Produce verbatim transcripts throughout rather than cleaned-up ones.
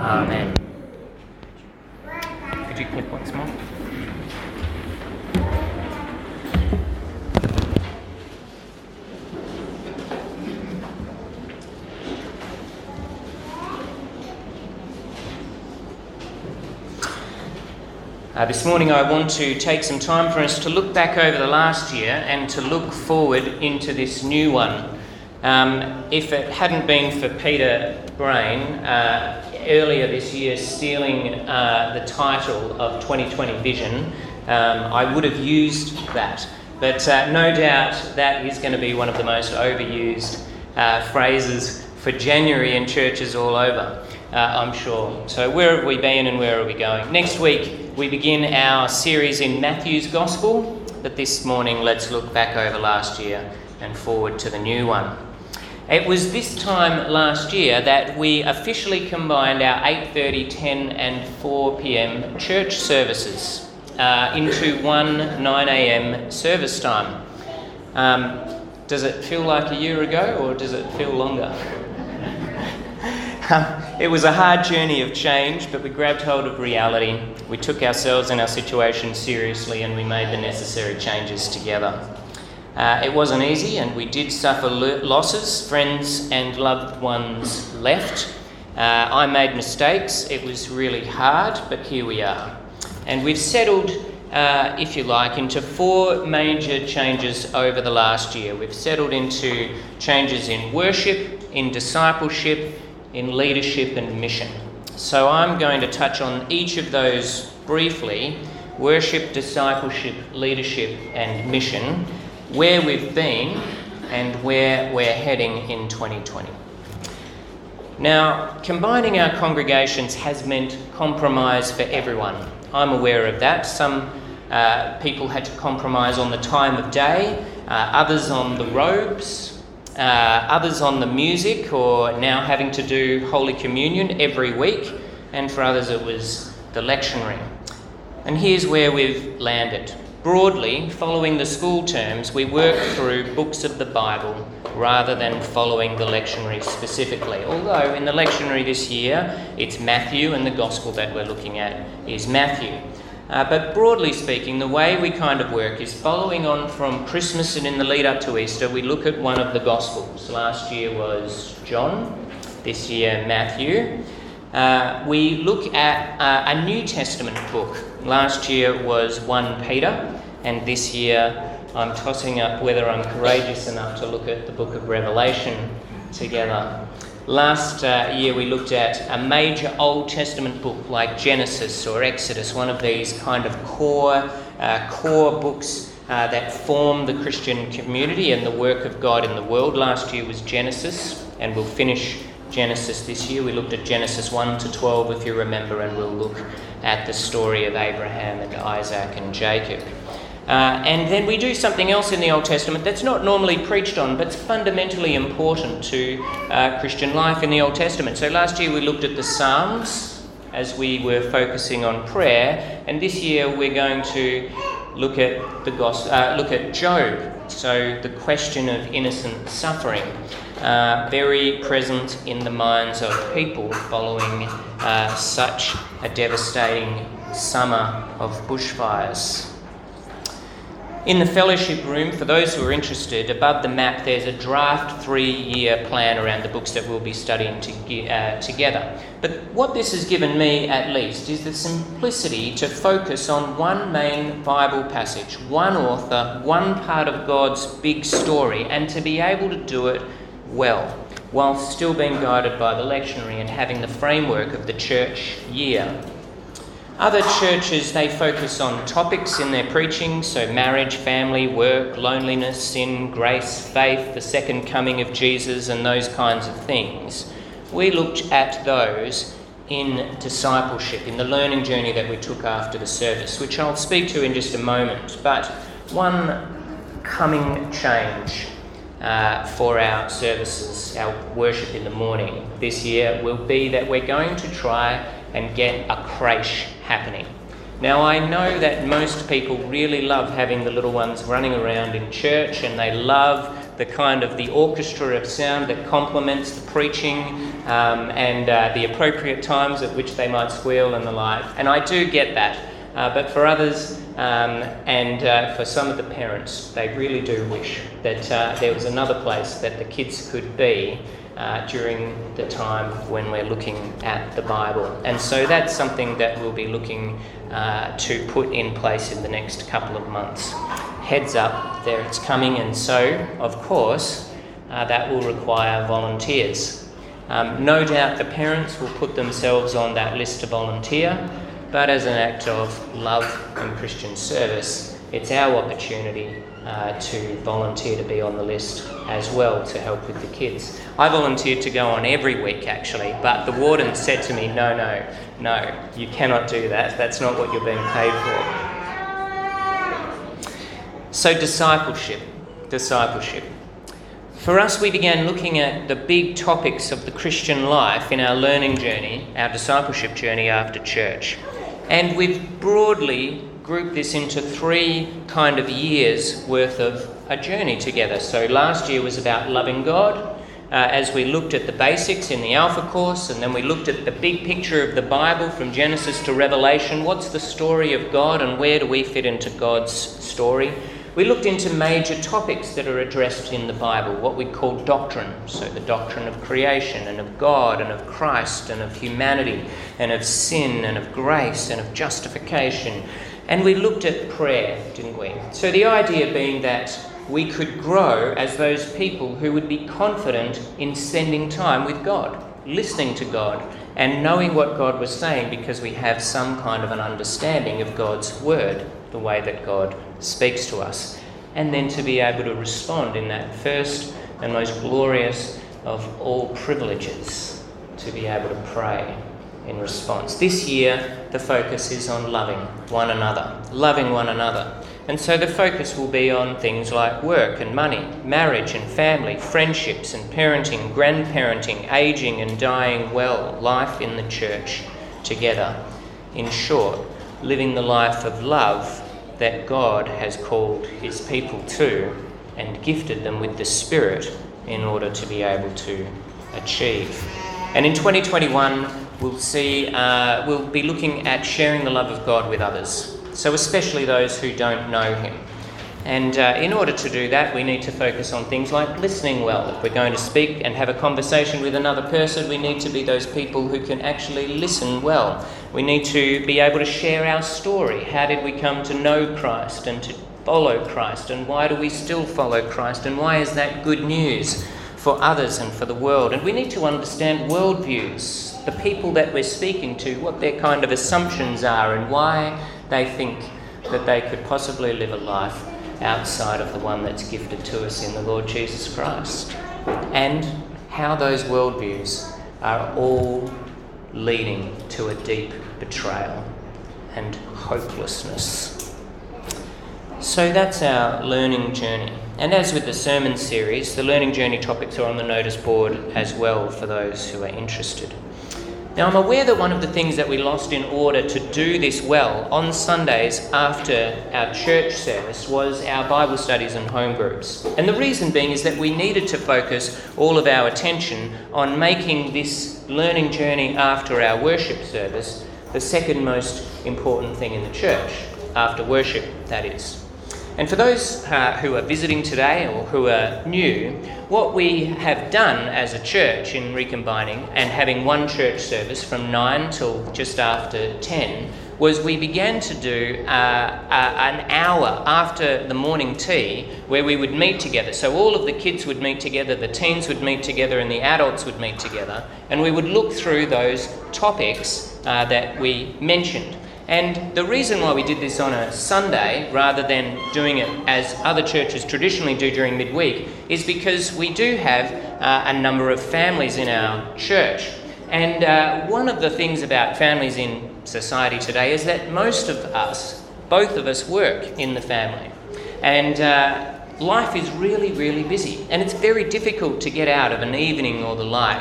Amen. Could you click once more? Uh, this morning I want to take some time for us to look back over the last year and to look forward into this new one. Um, if it hadn't been for Peter Brain uh, earlier this year stealing uh, the title of twenty twenty Vision, um, I would have used that. But uh, no doubt that is going to be one of the most overused uh, phrases for January in churches all over, uh, I'm sure. So where have we been and where are we going? Next week we begin our series in Matthew's Gospel, but this morning let's look back over last year and forward to the new one. It was this time last year that we officially combined our eight thirty, ten and four p.m. church services uh, into one nine a.m. service time. Um, does it feel like a year ago or does it feel longer? um, it was a hard journey of change, but we grabbed hold of reality. We took ourselves and our situation seriously and we made the necessary changes together. Uh, it wasn't easy and we did suffer lo- losses. Friends and loved ones left. Uh, I made mistakes. It was really hard, but here we are. And we've settled, uh, if you like, into four major changes over the last year. We've settled into changes in worship, in discipleship, in leadership and mission. So I'm going to touch on each of those briefly: worship, discipleship, leadership and mission, where we've been and where we're heading in twenty twenty. Now, combining our congregations has meant compromise for everyone. I'm aware of that. Some uh, people had to compromise on the time of day, uh, others on the robes, uh, others on the music, or now having to do Holy Communion every week, and for others it was the lectionary. And here's where we've landed. Broadly, following the school terms, we work through books of the Bible rather than following the lectionary specifically. Although in the lectionary this year, it's Matthew and the Gospel that we're looking at is Matthew. Uh, but broadly speaking, the way we kind of work is following on from Christmas and in the lead up to Easter, we look at one of the Gospels. Last year was John, this year Matthew. Uh, we look at uh, a New Testament book. Last year was First Peter, and this year I'm tossing up whether I'm courageous enough to look at the book of Revelation together. Last uh, year we looked at a major Old Testament book like Genesis or Exodus, one of these kind of core, uh, core books uh, that form the Christian community and the work of God in the world. Last year was Genesis, and we'll finish Genesis this year. We looked at Genesis one to twelve, if you remember, and we'll look at the story of Abraham and Isaac and Jacob. Uh, and then we do something else in the Old Testament that's not normally preached on, but it's fundamentally important to uh, Christian life in the Old Testament. So last year we looked at the Psalms as we were focusing on prayer, and this year we're going to look at the gospel, uh, look at Job. So the question of innocent suffering, uh, very present in the minds of people following uh, such a devastating summer of bushfires. In the fellowship room, for those who are interested, above the map there's a draft three-year plan around the books that we'll be studying to, uh, together. But what this has given me, at least, is the simplicity to focus on one main Bible passage, one author, one part of God's big story, and to be able to do it well, while still being guided by the lectionary and having the framework of the church year. Other churches, they focus on topics in their preaching, so marriage, family, work, loneliness, sin, grace, faith, the second coming of Jesus, and those kinds of things. We looked at those in discipleship, in the learning journey that we took after the service, which I'll speak to in just a moment. But one coming change uh, for our services, our worship in the morning this year, will be that we're going to try and get a creche happening. Now, I know that most people really love having the little ones running around in church, and they love the kind of the orchestra of sound that complements the preaching um, and uh, the appropriate times at which they might squeal and the like. And I do get that. Uh, but for others um, and uh, for some of the parents, they really do wish that uh, there was another place that the kids could be uh, during the time when we're looking at the Bible. And so that's something that we'll be looking uh, to put in place in the next couple of months. Heads up, there it's coming, and so, of course, uh, that will require volunteers. Um, no doubt the parents will put themselves on that list to volunteer, but as an act of love and Christian service, it's our opportunity uh, to volunteer to be on the list as well to help with the kids. I volunteered to go on every week actually, but the warden said to me, no, no, no, you cannot do that. That's not what you're being paid for. So discipleship, discipleship. For us, we began looking at the big topics of the Christian life in our learning journey, our discipleship journey after church. And we've broadly grouped this into three kind of years worth of a journey together. So last year was about loving God, uh, as we looked at the basics in the Alpha course, and then we looked at the big picture of the Bible from Genesis to Revelation. What's the story of God and where do we fit into God's story? We looked into major topics that are addressed in the Bible, what we call doctrine. So the doctrine of creation and of God and of Christ and of humanity and of sin and of grace and of justification. And we looked at prayer, didn't we? So the idea being that we could grow as those people who would be confident in spending time with God, listening to God and knowing what God was saying because we have some kind of an understanding of God's word, the way that God speaks to us, and then to be able to respond in that first and most glorious of all privileges, to be able to pray in response. This year, the focus is on loving one another, loving one another. And so the focus will be on things like work and money, marriage and family, friendships and parenting, grandparenting, ageing and dying well, life in the church together. In short, living the life of love that God has called his people to and gifted them with the Spirit in order to be able to achieve. And in twenty twenty-one, we'll see, uh, we'll be looking at sharing the love of God with others, so especially those who don't know him. And uh, in order to do that, we need to focus on things like listening well. If we're going to speak and have a conversation with another person, we need to be those people who can actually listen well. We need to be able to share our story. How did we come to know Christ and to follow Christ? And why do we still follow Christ? And why is that good news for others and for the world? And we need to understand worldviews, the people that we're speaking to, what their kind of assumptions are and why they think that they could possibly live a life outside of the one that's gifted to us in the Lord Jesus Christ, and how those worldviews are all leading to a deep betrayal and hopelessness. So that's our learning journey. And as with the sermon series, the learning journey topics are on the notice board as well for those who are interested. Now, I'm aware that one of the things that we lost in order to do this well on Sundays after our church service was our Bible studies and home groups. And the reason being is that we needed to focus all of our attention on making this learning journey after our worship service the second most important thing in the church, after worship, that is. And for those uh, who are visiting today or who are new, what we have done as a church in recombining and having one church service from nine till just after ten was we began to do uh, uh, an hour after the morning tea where we would meet together. So all of the kids would meet together, the teens would meet together and the adults would meet together, and we would look through those topics uh, that we mentioned. And the reason why we did this on a Sunday rather than doing it as other churches traditionally do during midweek is because we do have uh, a number of families in our church. And uh, one of the things about families in society today is that most of us, both of us, work in the family. And uh, life is really, really busy. And it's very difficult to get out of an evening or the like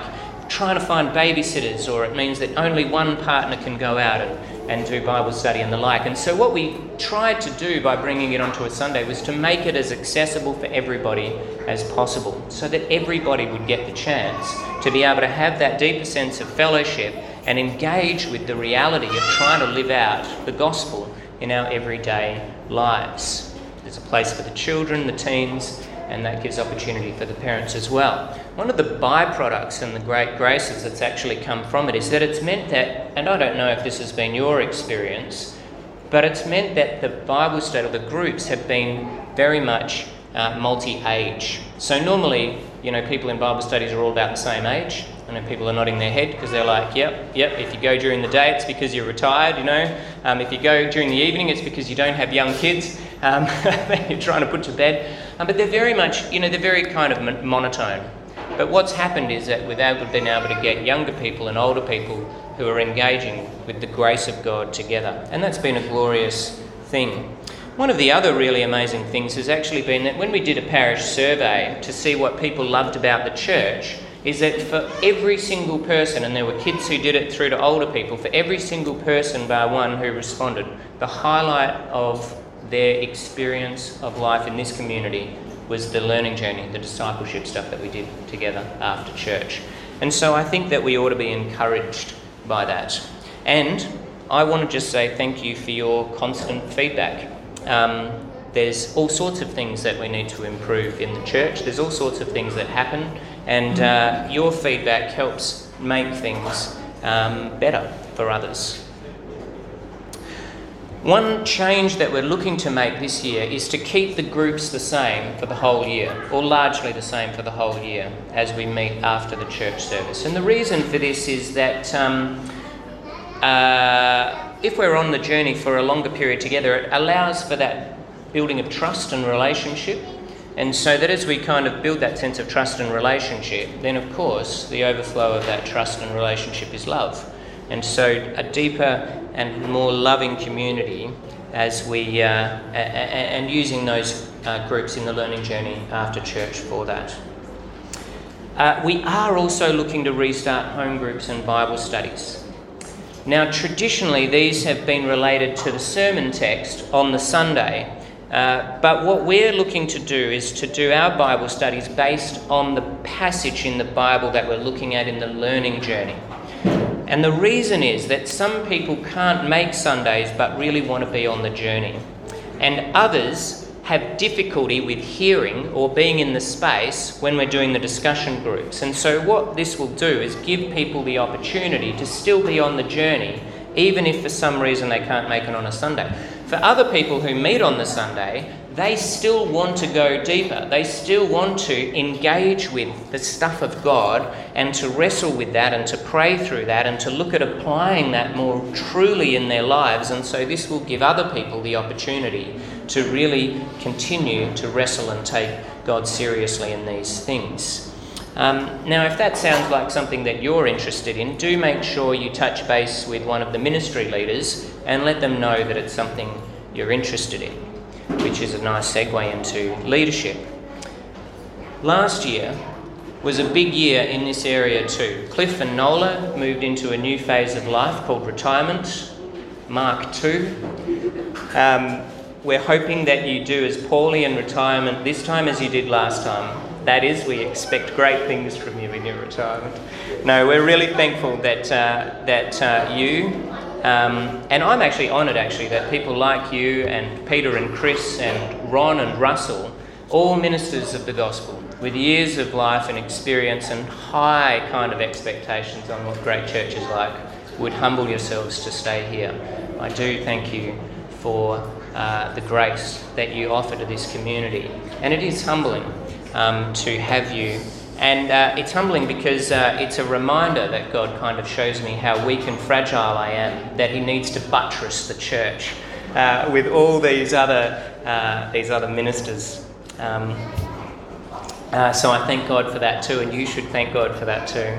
trying to find babysitters, or it means that only one partner can go out and, and do Bible study and the like. And so what we tried to do by bringing it onto a Sunday was to make it as accessible for everybody as possible, so that everybody would get the chance to be able to have that deeper sense of fellowship and engage with the reality of trying to live out the gospel in our everyday lives. There's a place for the children, the teens, and that gives opportunity for the parents as well. One of the byproducts and the great graces that's actually come from it is that it's meant that, and I don't know if this has been your experience, but it's meant that the Bible study, or the groups, have been very much uh, multi-age. So normally, you know, people in Bible studies are all about the same age. I know people are nodding their head because they're like, yep, yep, if you go during the day, it's because you're retired, you know. Um, if you go during the evening, it's because you don't have young kids um, that you're trying to put to bed. Um, but they're very much, you know, they're very kind of mon- monotone. But what's happened is that we've been able to get younger people and older people who are engaging with the grace of God together. And that's been a glorious thing. One of the other really amazing things has actually been that when we did a parish survey to see what people loved about the church, is that for every single person, and there were kids who did it through to older people, for every single person bar one who responded, the highlight of their experience of life in this community was the learning journey, the discipleship stuff that we did together after church. And so I think that we ought to be encouraged by that. And I want to just say thank you for your constant feedback. Um, there's all sorts of things that we need to improve in the church. There's all sorts of things that happen, and uh, your feedback helps make things um, better for others. One change that we're looking to make this year is to keep the groups the same for the whole year, or largely the same for the whole year, as we meet after the church service. And the reason for this is that um, uh, if we're on the journey for a longer period together, it allows for that building of trust and relationship. And so that as we kind of build that sense of trust and relationship, then of course the overflow of that trust and relationship is love. And so a deeper and more loving community as we, uh, a- a- and using those uh, groups in the learning journey after church for that. Uh, we are also looking to restart home groups and Bible studies. Now, traditionally, these have been related to the sermon text on the Sunday, uh, but what we're looking to do is to do our Bible studies based on the passage in the Bible that we're looking at in the learning journey. And the reason is that some people can't make Sundays but really want to be on the journey. And others have difficulty with hearing or being in the space when we're doing the discussion groups. And so what this will do is give people the opportunity to still be on the journey, even if for some reason they can't make it on a Sunday. For other people who meet on the Sunday, they still want to go deeper. They still want to engage with the stuff of God and to wrestle with that and to pray through that and to look at applying that more truly in their lives. And so this will give other people the opportunity to really continue to wrestle and take God seriously in these things. Um, now, if that sounds like something that you're interested in, do make sure you touch base with one of the ministry leaders and let them know that it's something you're interested in, which is a nice segue into leadership. Last year was a big year in this area too. Cliff and Nola moved into a new phase of life called retirement, Mark two. Um, we're hoping that you do as poorly in retirement this time as you did last time. That is, we expect great things from you in your retirement. No, we're really thankful that uh, that uh, you, um, and I'm actually honoured actually that people like you and Peter and Chris and Ron and Russell, all ministers of the gospel with years of life and experience and high kind of expectations on what great church is like, would humble yourselves to stay here. I do thank you for uh, the grace that you offer to this community, and it is humbling Um, to have you. And uh, it's humbling because uh, it's a reminder that God kind of shows me how weak and fragile I am, that he needs to buttress the church uh, with all these other uh, these other ministers. Um, uh, so I thank God for that too, and you should thank God for that too.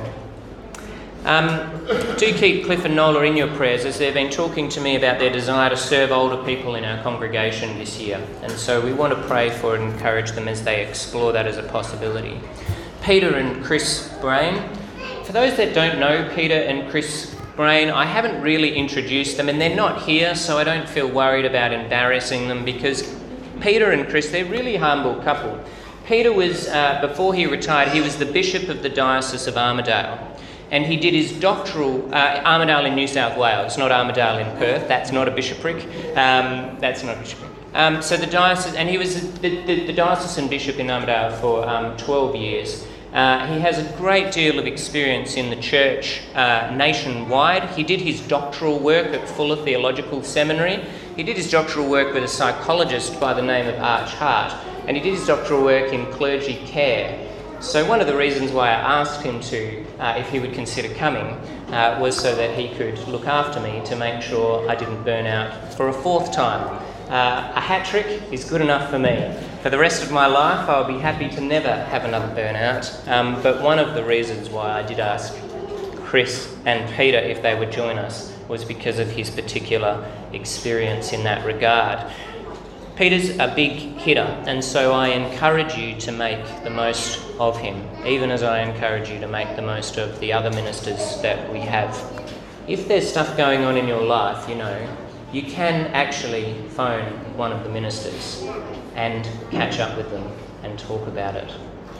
Um, do keep Cliff and Nola in your prayers, as they've been talking to me about their desire to serve older people in our congregation this year. And so we want to pray for and encourage them as they explore that as a possibility. Peter and Chris Brain, for those that don't know Peter and Chris Brain, I haven't really introduced them, and they're not here, so I don't feel worried about embarrassing them, because Peter and Chris, they're a really humble couple. Peter was, uh, before he retired, he was the Bishop of the Diocese of Armidale, and he did his doctoral, uh, Armidale in New South Wales, not Armidale in Perth. That's not a bishopric. Um, that's not a bishopric. Um, so the diocese, and he was the, the, the diocesan bishop in Armidale for um, twelve years. Uh, he has a great deal of experience in the church uh, nationwide. He did his doctoral work at Fuller Theological Seminary. He did his doctoral work with a psychologist by the name of Arch Hart, and he did his doctoral work in clergy care. So one of the reasons why I asked him to, uh, if he would consider coming, uh, was so that he could look after me to make sure I didn't burn out for a fourth time. Uh, a hat trick is good enough for me. For the rest of my life, I'll be happy to never have another burnout. Um, but one of the reasons why I did ask Chris and Peter if they would join us was because of his particular experience in that regard. Peter's a big hitter, and so I encourage you to make the most of him, even as I encourage you to make the most of the other ministers that we have. If there's stuff going on in your life, you know, you can actually phone one of the ministers and catch up with them and talk about it.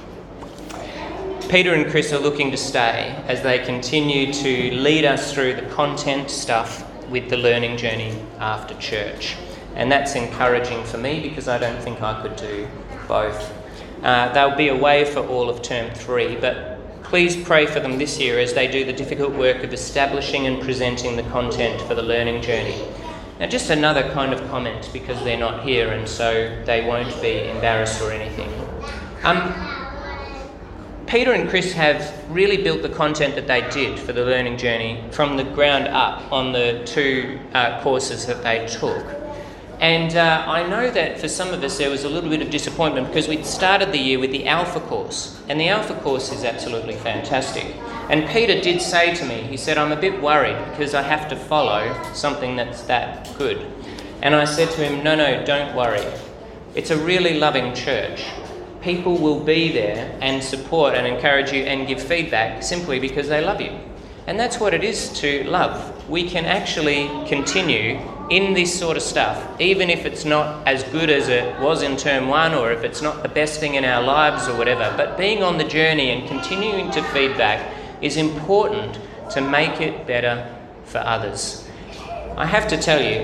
Peter and Chris are looking to stay as they continue to lead us through the content stuff with the learning journey after church. And that's encouraging for me, because I don't think I could do both. Uh, they'll be away for all of term three, but please pray for them this year as they do the difficult work of establishing and presenting the content for the learning journey. Now, just another kind of comment, because they're not here and so they won't be embarrassed or anything. Um, Peter and Chris have really built the content that they did for the learning journey from the ground up on the two uh, courses that they took. And uh, I know that for some of us there was a little bit of disappointment, because we'd started the year with the Alpha course, and the Alpha course is absolutely fantastic. And Peter did say to me, he said, I'm a bit worried because I have to follow something that's that good. And I said to him, no, no, don't worry. It's a really loving church. People will be there and support and encourage you and give feedback simply because they love you. And that's what it is to love. We can actually continue in this sort of stuff, even if it's not as good as it was in term one, or if it's not the best thing in our lives or whatever. But being on the journey and continuing to feedback is important to make it better for others. I have to tell you,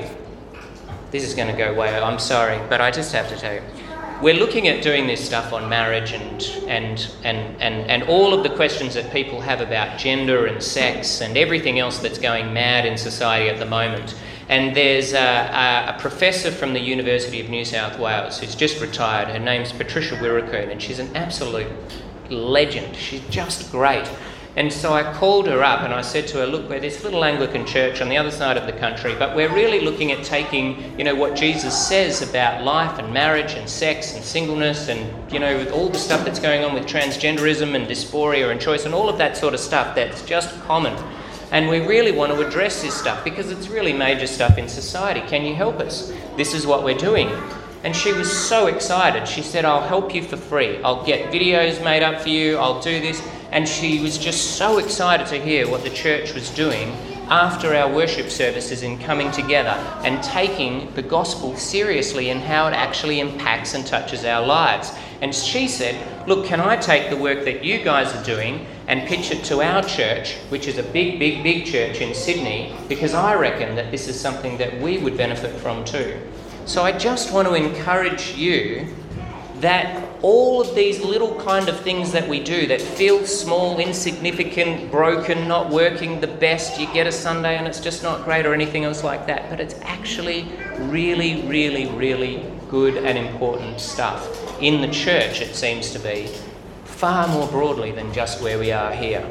this is going to go way, I'm sorry, but I just have to tell you, we're looking at doing this stuff on marriage and and and and, and all of the questions that people have about gender and sex and everything else that's going mad in society at the moment. And there's a, a professor from the University of New South Wales who's just retired. Her name's Patricia Wirrakern, and she's an absolute legend. She's just great. And so I called her up and I said to her, look, we're this little Anglican church on the other side of the country, but we're really looking at taking, you know, what Jesus says about life and marriage and sex and singleness and, you know, with all the stuff that's going on with transgenderism and dysphoria and choice and all of that sort of stuff that's just common. And we really want to address this stuff because it's really major stuff in society. Can you help us? This is what we're doing. And she was so excited. She said, I'll help you for free. I'll get videos made up for you. I'll do this. And she was just so excited to hear what the church was doing after our worship services in coming together and taking the gospel seriously and how it actually impacts and touches our lives. And she said, look, can I take the work that you guys are doing and pitch it to our church, which is a big, big, big church in Sydney, because I reckon that this is something that we would benefit from too. So I just want to encourage you that all of these little kind of things that we do that feel small, insignificant, broken, not working the best, you get a Sunday and it's just not great or anything else like that, but it's actually really, really, really good and important stuff. In the church, it seems to be, far more broadly than just where we are here.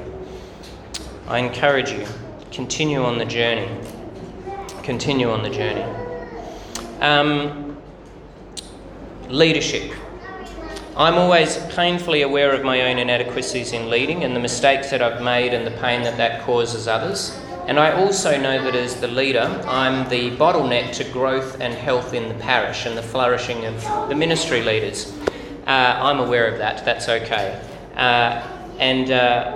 I encourage you, continue on the journey. Continue on the journey. Um, leadership. I'm always painfully aware of my own inadequacies in leading and the mistakes that I've made and the pain that that causes others. And I also know that as the leader, I'm the bottleneck to growth and health in the parish and the flourishing of the ministry leaders. Uh, I'm aware of that. That's okay. Uh, and, uh,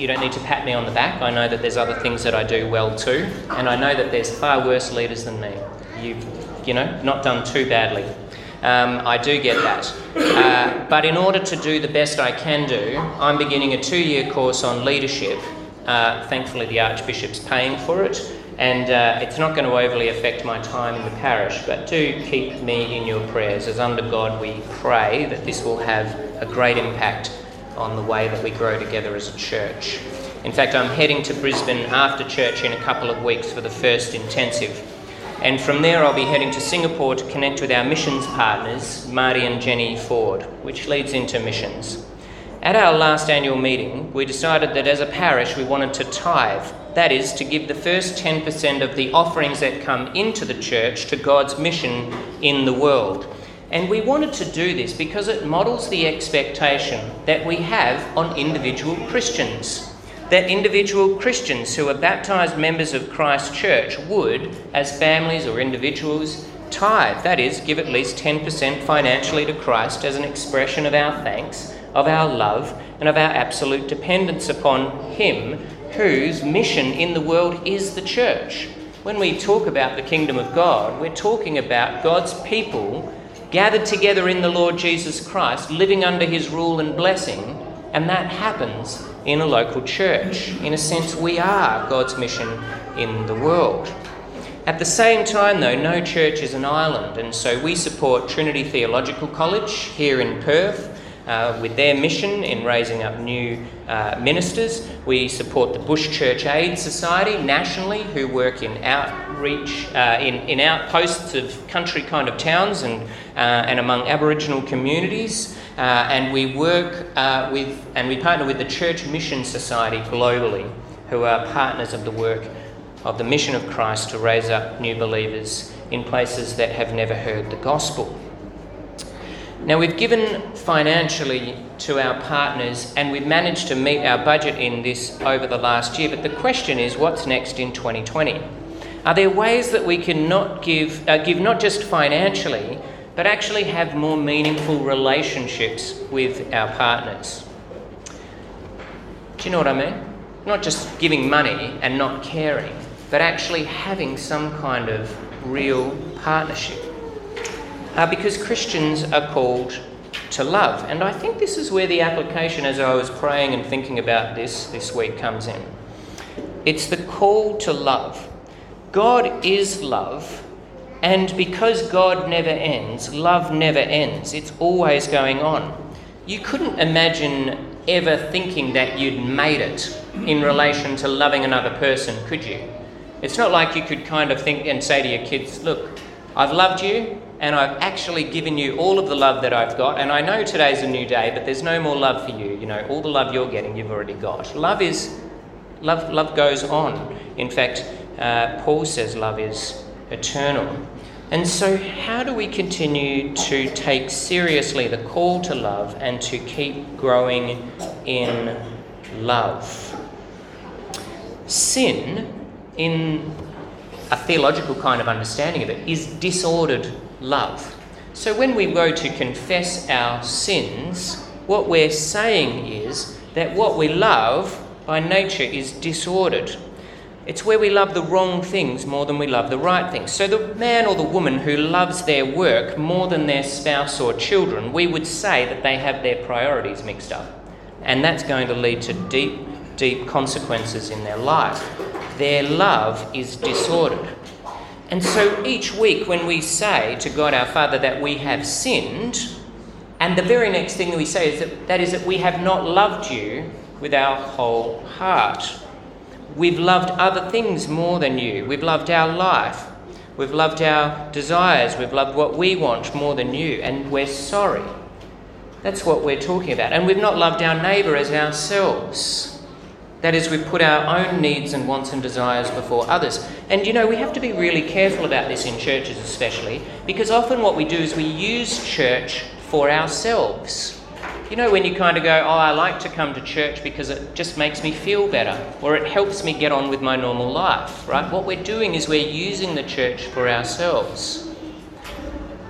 you don't need to pat me on the back. I know that there's other things that I do well too, and I know that there's far worse leaders than me. You've, you know, not done too badly. Um, I do get that. Uh, but in order to do the best I can do, I'm beginning a two-year course on leadership. Uh, thankfully, the Archbishop's paying for it, and uh, it's not going to overly affect my time in the parish, but do keep me in your prayers, as under God we pray that this will have a great impact on the way that we grow together as a church. In fact, I'm heading to Brisbane after church in a couple of weeks for the first intensive. And from there I'll be heading to Singapore to connect with our missions partners, Marty and Jenny Ford, which leads into missions. At our last annual meeting, we decided that as a parish we wanted to tithe, that is, to give the first ten percent of the offerings that come into the church to God's mission in the world. And we wanted to do this because it models the expectation that we have on individual Christians. That individual Christians who are baptised members of Christ's church would, as families or individuals, tithe, that is, give at least ten percent financially to Christ as an expression of our thanks, of our love, and of our absolute dependence upon Him, whose mission in the world is the church. When we talk about the kingdom of God, we're talking about God's people gathered together in the Lord Jesus Christ, living under His rule and blessing, and that happens in a local church. In a sense, we are God's mission in the world. At the same time, though, no church is an island, and so we support Trinity Theological College here in Perth uh, with their mission in raising up new uh, ministers. We support the Bush Church Aid Society nationally, who work in outreach, uh, in, in outposts of country kind of towns and, uh, and among Aboriginal communities. Uh, and we work uh, with, and we partner with the Church Mission Society globally, who are partners of the work of the mission of Christ to raise up new believers in places that have never heard the gospel. Now, we've given financially to our partners and we've managed to meet our budget in this over the last year, but the question is, what's next in twenty twenty? Are there ways that we can not give, uh, give not just financially, but actually have more meaningful relationships with our partners? Do you know what I mean? Not just giving money and not caring, but actually having some kind of real partnership. Uh, because Christians are called to love. And I think this is where the application, as I was praying and thinking about this this week, comes in. It's the call to love. God is love. And because God never ends, love never ends. It's always going on. You couldn't imagine ever thinking that you'd made it in relation to loving another person, could you? It's not like you could kind of think and say to your kids, look, I've loved you and I've actually given you all of the love that I've got, and I know today's a new day, but there's no more love for you. You know, all the love you're getting, you've already got. Love is, love, love goes on. In fact, uh, Paul says love is eternal. And so how do we continue to take seriously the call to love and to keep growing in love? Sin, in a theological kind of understanding of it, is disordered love. So when we go to confess our sins, what we're saying is that what we love by nature is disordered. It's where we love the wrong things more than we love the right things. So the man or the woman who loves their work more than their spouse or children, we would say that they have their priorities mixed up. And that's going to lead to deep, deep consequences in their life. Their love is disordered. And so each week when we say to God our Father that we have sinned, and the very next thing that we say is that, that is that we have not loved you with our whole heart. We've loved other things more than you. We've loved our life. We've loved our desires. We've loved what we want more than you. And we're sorry. That's what we're talking about. And we've not loved our neighbour as ourselves. That is, we've put our own needs and wants and desires before others. And, you know, we have to be really careful about this in churches especially, because often what we do is we use church for ourselves. You know, when you kind of go, oh, I like to come to church because it just makes me feel better, or it helps me get on with my normal life, right? What we're doing is we're using the church for ourselves.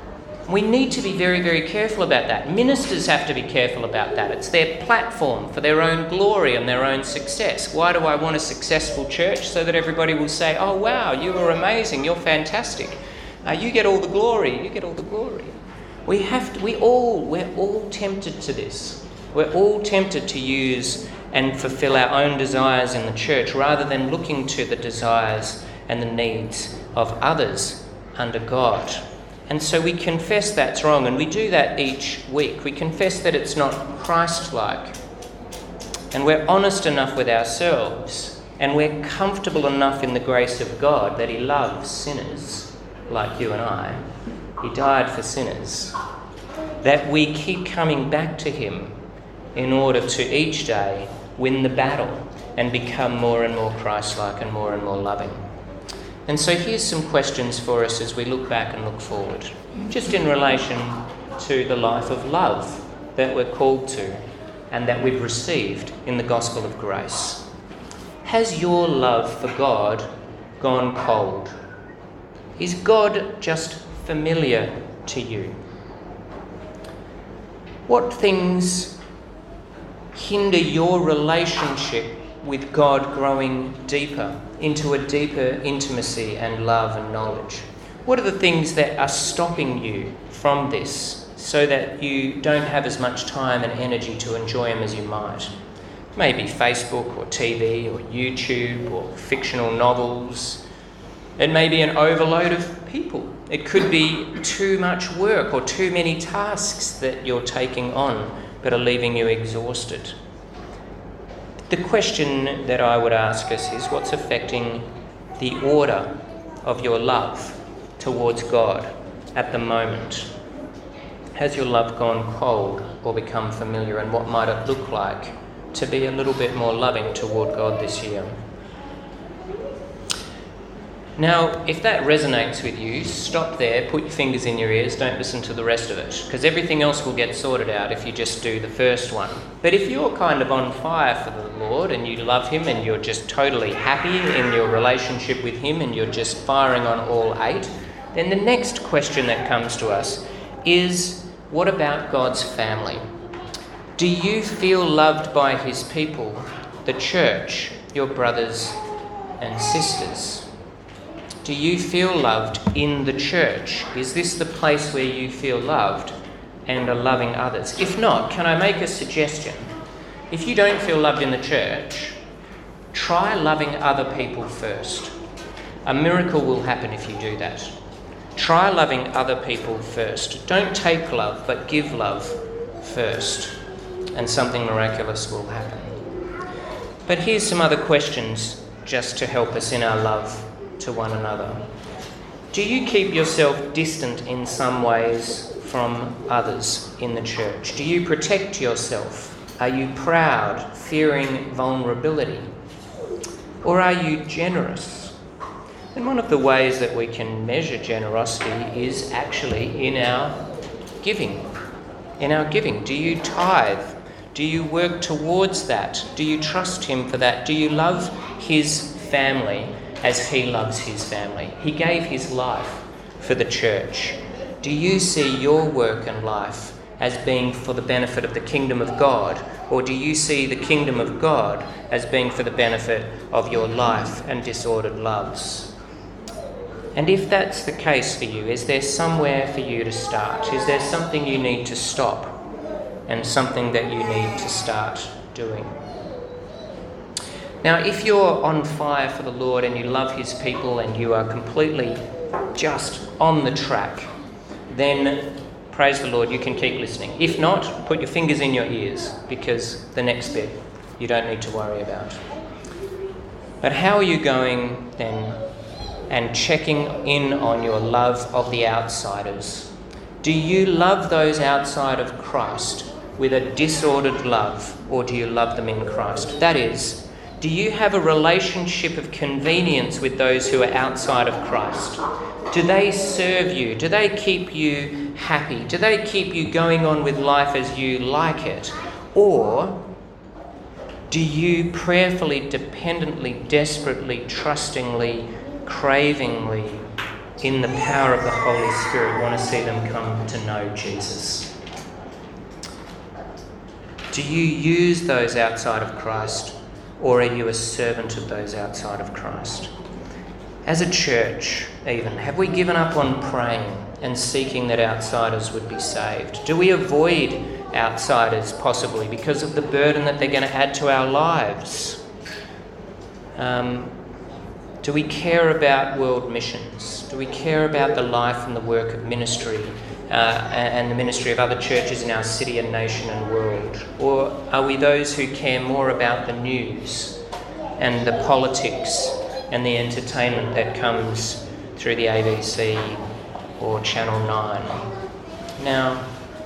We need to be very, very careful about that. Ministers have to be careful about that. It's their platform for their own glory and their own success. Why do I want a successful church? So that everybody will say, oh, wow, you are amazing, you're fantastic. Uh, you get all the glory, you get all the glory. We have to, we all, we're all tempted to this. We're all tempted to use and fulfill our own desires in the church rather than looking to the desires and the needs of others under God. And so we confess that's wrong, and we do that each week. We confess that it's not Christ-like. And we're honest enough with ourselves, and we're comfortable enough in the grace of God that he loves sinners like you and I. He died for sinners. That we keep coming back to him in order to each day win the battle and become more and more Christ-like and more and more loving. And so here's some questions for us as we look back and look forward, just in relation to the life of love that we're called to and that we've received in the gospel of grace. Has your love for God gone cold? Is God just familiar to you? What things hinder your relationship with God growing deeper into a deeper intimacy and love and knowledge? What are the things that are stopping you from this so that you don't have as much time and energy to enjoy him as you might? Maybe Facebook or T V or YouTube or fictional novels. It may be an overload of people. It could be too much work or too many tasks that you're taking on but are leaving you exhausted. The question that I would ask us is, what's affecting the order of your love towards God at the moment? Has your love gone cold or become familiar, and what might it look like to be a little bit more loving toward God this year? Now, if that resonates with you, stop there, put your fingers in your ears, don't listen to the rest of it, because everything else will get sorted out if you just do the first one. But if you're kind of on fire for the Lord and you love him and you're just totally happy in your relationship with him and you're just firing on all eight, then the next question that comes to us is, what about God's family? Do you feel loved by his people, the church, your brothers and sisters? Do you feel loved in the church? Is this the place where you feel loved and are loving others? If not, can I make a suggestion? If you don't feel loved in the church, try loving other people first. A miracle will happen if you do that. Try loving other people first. Don't take love, but give love first, and something miraculous will happen. But here's some other questions just to help us in our love to one another. Do you keep yourself distant in some ways from others in the church? Do you protect yourself? Are you proud, fearing vulnerability? Or are you generous? And one of the ways that we can measure generosity is actually in our giving. In our giving. Do you tithe? Do you work towards that? Do you trust him for that? Do you love his family as he loves his family? He gave his life for the church. Do you see your work and life as being for the benefit of the kingdom of God? Or do you see the kingdom of God as being for the benefit of your life and disordered loves? And if that's the case for you, is there somewhere for you to start? Is there something you need to stop and something that you need to start doing? Now, if you're on fire for the Lord and you love his people and you are completely just on the track, then praise the Lord, you can keep listening. If not, put your fingers in your ears, because the next bit you don't need to worry about. But how are you going then and checking in on your love of the outsiders? Do you love those outside of Christ with a disordered love, or do you love them in Christ? That is, do you have a relationship of convenience with those who are outside of Christ? Do they serve you? Do they keep you happy? Do they keep you going on with life as you like it? Or do you prayerfully, dependently, desperately, trustingly, cravingly in the power of the Holy Spirit, want to see them come to know Jesus? Do you use those outside of Christ, or are you a servant of those outside of Christ? As a church, even, have we given up on praying and seeking that outsiders would be saved? Do we avoid outsiders possibly because of the burden that they're going to add to our lives? Um, do we care about world missions? Do we care about the life and the work of ministry uh, and the ministry of other churches in our city and nation and world? Or are we those who care more about the news and the politics and the entertainment that comes through the A B C or Channel nine? Now,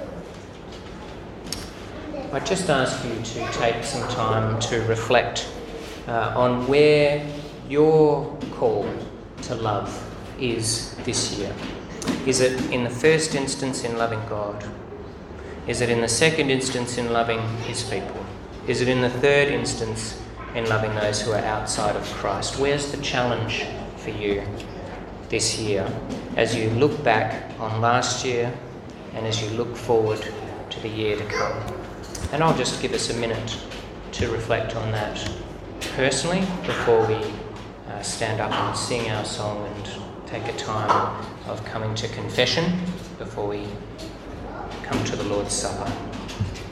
I just ask you to take some time to reflect uh, on where your call to love is this year. Is it in the first instance in loving God? Is it in the second instance in loving his people? Is it in the third instance in loving those who are outside of Christ? Where's the challenge for you this year as you look back on last year and as you look forward to the year to come? And I'll just give us a minute to reflect on that personally before we uh, stand up and sing our song and take a time of coming to confession before we come to the Lord's Supper.